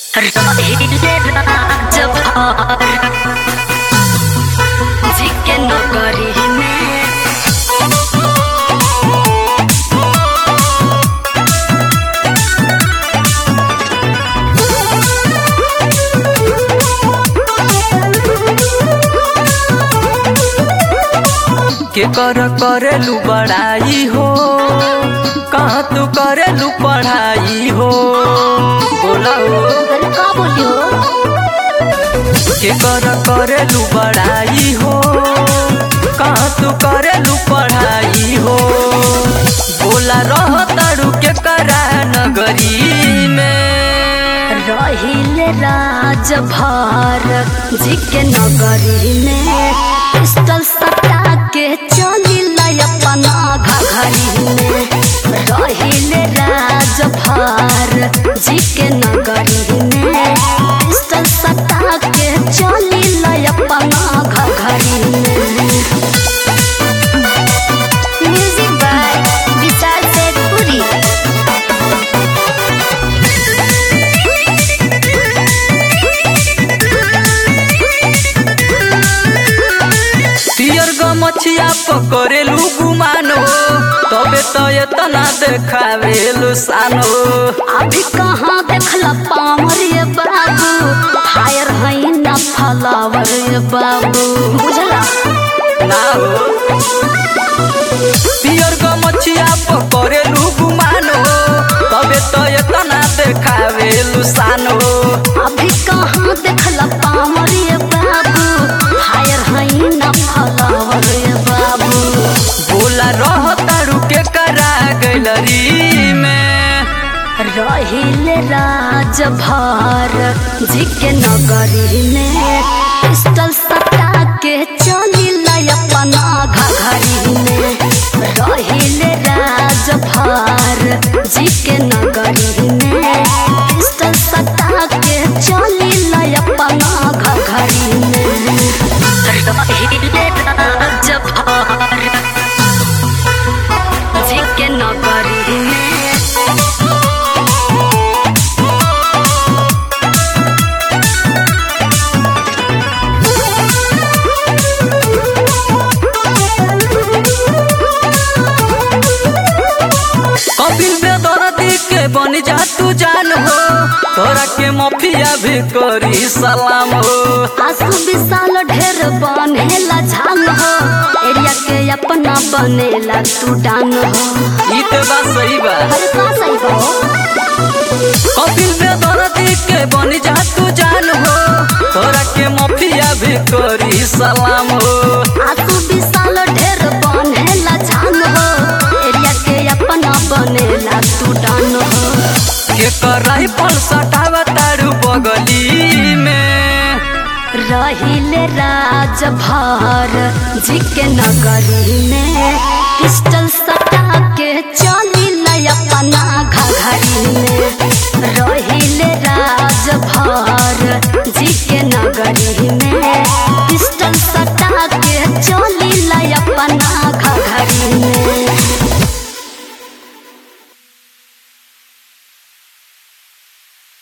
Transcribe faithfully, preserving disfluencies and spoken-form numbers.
रहिले राजभर जिके नगरी में के कर करेलू बड़ाई हो कहाँ तू करेलू पढ़ाई हो बोला हो का बोलियो के कर करेलू बड़ाई हो कहाँ तू करेलू पढ़ाई हो बोला रह तड़ू के करा नगरी में रहिले राजभर जिके नगरी में पिस्टल सटा के चली अपना घघरी में रहिले राजभर जिके नगरी में पिस्टल सटा के चली अपना घघरी में। Music by Vishal Sethpuri. पियर गमछिया पकड़ेलू गुमानो तबे तो इतना देखावेलू सानो अभी कहाँ देखला पामर ये बाबू फायर है ना फलावर ये बाबू बुझला ना हो पियर गमछिया पकड़ेलू गुमानो तबे तो इतना देखावेलू सानो अभी कहाँ देखला पामर ये बाबू फायर है ना फलावर ये बाबू बोला रह तारू के करा गैलरी में रहिले राजभर जिके नगरी में पिस्टल सटा के चली अपना घघरी में रहिले राजभर जिके नगरी में पिस्टल सटा के चली अपना घघरी में रहिले राजभर जिके नगरी में कपिल बेदर्दी के बन जा तू जान हो तोरा के मफिया भी करी सलाम हो आंसू विशाल ढेर बनेला झाल हो एरिया के अपना बनेला तू डान हो। ई तो बात सही बा अरे का सही बा कपिल बेदर्दी के बन जा तू जान हो तोरा के मफिया भी करी सलाम हो आंसू विशाल ढेर बनेला झाल हो एरिया के अपना बनेला तू डान हो। के कराई पल सटावा तारू बगली में रहिले राजभर जिके नगरी में पिस्टल सटा के चली अपना घघरी में